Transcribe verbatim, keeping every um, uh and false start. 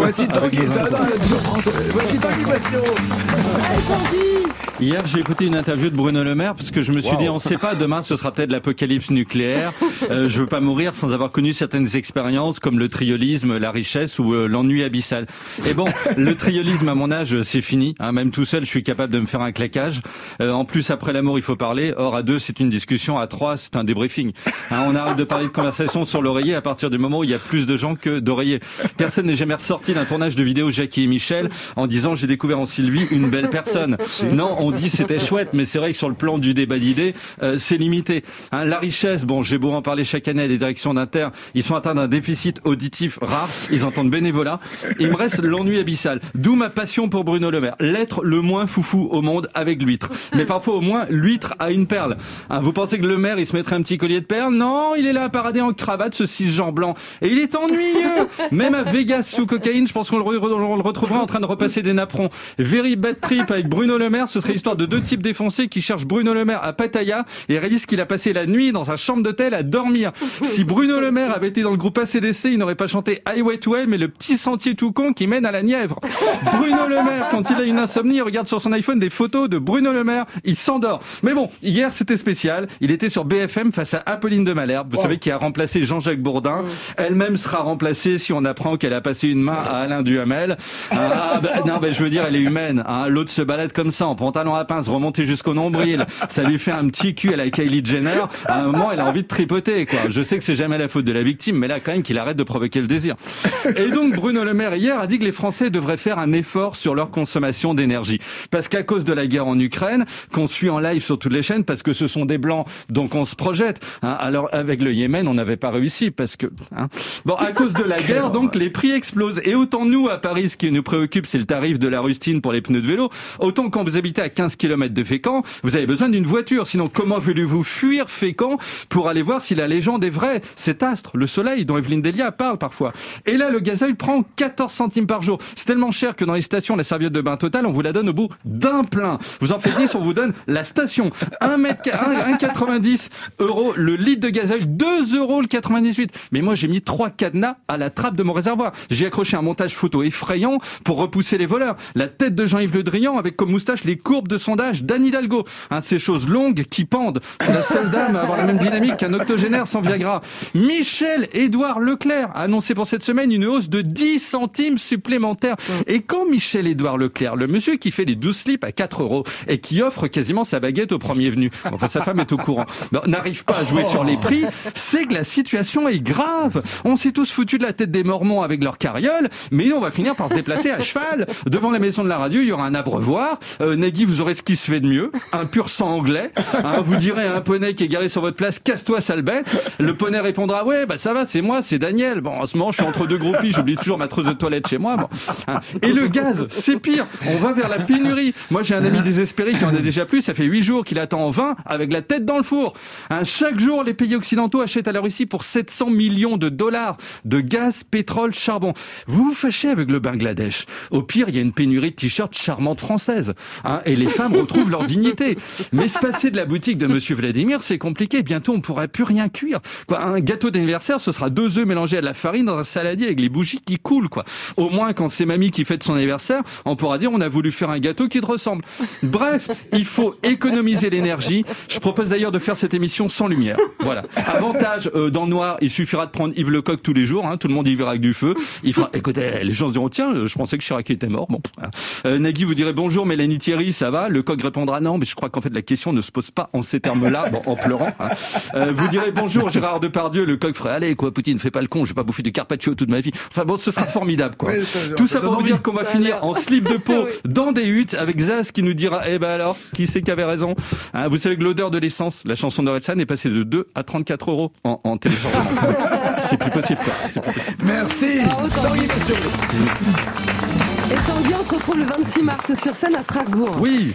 Voici Tanguy, ça va, voici Tanguy Passion. Hier, j'ai écouté une interview de Bruno Le Maire parce que je me suis Wow. dit, on ne sait pas, demain ce sera peut-être l'apocalypse nucléaire. Euh, je veux pas mourir sans avoir connu certaines expériences comme le triolisme, la richesse ou euh, l'ennui abyssal. Et bon, le triolisme à mon âge, c'est fini. Hein, même tout seul, je suis capable de me faire un claquage. Euh, en plus, après l'amour, il faut parler. Or, à deux, c'est une discussion. À trois, c'est un débriefing. Hein, on arrête de parler de conversation sur l'oreiller à partir du moment où il y a plus de gens que d'oreillers. Personne n'est jamais ressorti d'un tournage de vidéo Jackie et Michel en disant j'ai découvert en Sylvie une belle personne. Non, on dit c'était chouette, mais c'est vrai que sur le plan du débat d'idées, euh, c'est limité. Hein, la richesse, bon, j'ai beau en parler chaque année à des directions d'Inter, ils sont atteints d'un déficit auditif rare, ils entendent bénévolat. Il me reste l'ennui abyssal. D'où ma passion pour Bruno Le Maire. L'être le moins foufou au monde avec l'huître. Mais parfois au moins, l'huître a une perle. Hein, vous pensez que le maire, il se mettrait un petit collier de perles? Non, il est là à parader en cravate, ce cisgenre blanc. Et il est ennuyeux. Même à Vegas sous cocaïne, je pense qu'on le, re- on le retrouvera en train de repasser des napperons. Very bad trip avec Bruno Le Maire, ce serait l'histoire de deux types défoncés qui cherchent Bruno Le Maire à Pattaya et réalisent qu'il a passé la nuit dans sa chambre d'hôtel à dormir. Si Bruno Le Maire avait été dans le groupe A C D C, il n'aurait pas chanté Highway to Hell, mais le petit sentier tout con qui mène à la Nièvre. Bruno Le Maire, quand il a une insomnie, il regarde sur son iPhone des photos de Bruno Le Maire, il s'endort. Mais bon, hier c'était spécial, il était sur B F M face à Apolline de Malherbe, vous wow. savez, qui a remplacé Jean-Jacques Bourdin. Mmh. Elle-même sera remplacée si on apprend qu'elle a passé une main à Alain Duhamel. Ah, bah, non, bah, je veux dire, elle est humaine. Hein. L'autre se balade comme ça, en pantalon à pince, remonté jusqu'au nombril. Ça lui fait un petit cul à la Kylie Jenner. À un moment, elle a envie de tripoter, quoi. Je sais que c'est jamais la faute de la victime, mais là, quand même, qu'il arrête de provoquer le désir. Et donc, Bruno Le Maire, hier, a dit que les Français devraient faire un effort sur leur consommation d'énergie. Parce qu'à cause de la guerre en Ukraine, qu'on suit en live sur toutes les chaînes, parce que ce sont des Blancs, donc on se projette. Hein. Alors, avec le Yémen, on n'avait pas réussi, parce que... Hein. Bon, à cause de la guerre, donc, les prix explosent. Et autant nous, à Paris, ce qui nous préoccupe, c'est le tarif de la rustine pour les pneus de vélo, autant quand vous habitez à quinze kilomètres de Fécamp, vous avez besoin d'une voiture. Sinon, comment voulez-vous fuir Fécamp pour aller voir si la légende est vraie? Cet astre, le soleil, dont Evelyne Delia parle parfois. Et là, le gasoil prend quatorze centimes par jour. C'est tellement cher que dans les stations, la serviette de bain Total, on vous la donne au bout d'un plein. Vous en faites dix, on vous donne la station. un virgule quatre-vingt-dix euros le litre de gasoil, deux euros le quatre-vingt-dix-huit. Mais moi, j'ai mis trois cadenas à la trappe de mon réservoir. J'ai accroché un montage photo effrayant pour repousser les voleurs. La tête de Jean-Yves Le Drian avec comme moustache les courbes de sondage d'Anne Hidalgo. Hein, ces choses longues qui pendent. C'est la seule dame à avoir la même dynamique qu'un octogénaire sans Viagra. Michel-Édouard Leclerc a annoncé pour cette semaine une hausse de dix centimes supplémentaires. Et quand Michel-Édouard Leclerc, le monsieur qui fait les douze slips à quatre euros et qui offre quasiment sa baguette au premier venu, enfin sa femme est au courant, bon, n'arrive pas à jouer sur les prix, c'est que la situation est grave. On s'est tous foutus de la tête des Mormons avec leur carriole, mais on va finir par se déplacer à cheval. Devant la maison de la radio, il y aura un abreuvoir. Euh, Nagui, vous aurez ce qui se fait de mieux, un pur sang anglais. Hein, vous direz à un poney qui est garé sur votre place, casse-toi sale bête. Le poney répondra, ouais, bah ça va, c'est moi, c'est Daniel. Bon, en ce moment, je suis entre deux groupies, j'oublie toujours ma trousse de toilette chez moi. Bon. Hein. Et le gaz, c'est pire. On va vers la pénurie. Moi, j'ai un ami désespéré qui en a déjà plus. Ça fait huit jours qu'il attend en vingt avec la tête dans le four. Hein, chaque jour, les pays occidentaux achètent à la Russie pour sept cents millions de dollars de gaz, pétrole, charbon. Vous vous fâchez avec le Bangladesh. Au pire, il y a une pénurie de t-shirts charmantes françaises. Hein, et les femmes retrouvent leur dignité. Mais se passer de la boutique de Monsieur Vladimir, c'est compliqué. Bientôt, on ne pourra plus rien cuire. Quoi, un gâteau d'anniversaire, ce sera deux œufs mélangés à de la farine dans un saladier avec les bougies qui coulent. Quoi. Au moins, quand c'est mamie qui fête son anniversaire, on pourra dire on a voulu faire un gâteau qui te ressemble. Bref, il faut économiser l'énergie. Je propose d'ailleurs de faire cette émission sans lumière. Voilà. Avantage, euh, dans le noir, il suffira de prendre Yves Lecoq tous les jours. Hein, tout le monde y verra avec du feu. Il fera, écoutez, les gens se diront tiens, je pensais que Chirac était mort. Bon. Euh, Nagui vous dirait bonjour Mélanie Thierry, ça va? Lecoq répondra non, mais je crois qu'en fait la question ne se pose pas en ces termes-là, bon, en pleurant. Hein. Euh, vous direz bonjour Gérard Depardieu, Lecoq ferait allez quoi, Poutine, fais pas le con, je vais pas bouffer du carpaccio toute ma vie. Enfin bon, ce sera formidable quoi. Oui, ça, tout ça, ça pour vous dire qu'on va finir en slip de peau dans des huttes avec Zaz qui nous dira eh ben alors, qui c'est qui avait raison? Hein, vous savez que l'odeur de l'essence, la chanson d'Orelsan est passée de deux à trente-quatre euros en, en téléchargement. C'est plus possible quoi. C'est plus possible. Merci. Tanguy Passion. Et Tanguy, on se retrouve le vingt-six mars sur scène à Strasbourg. Oui.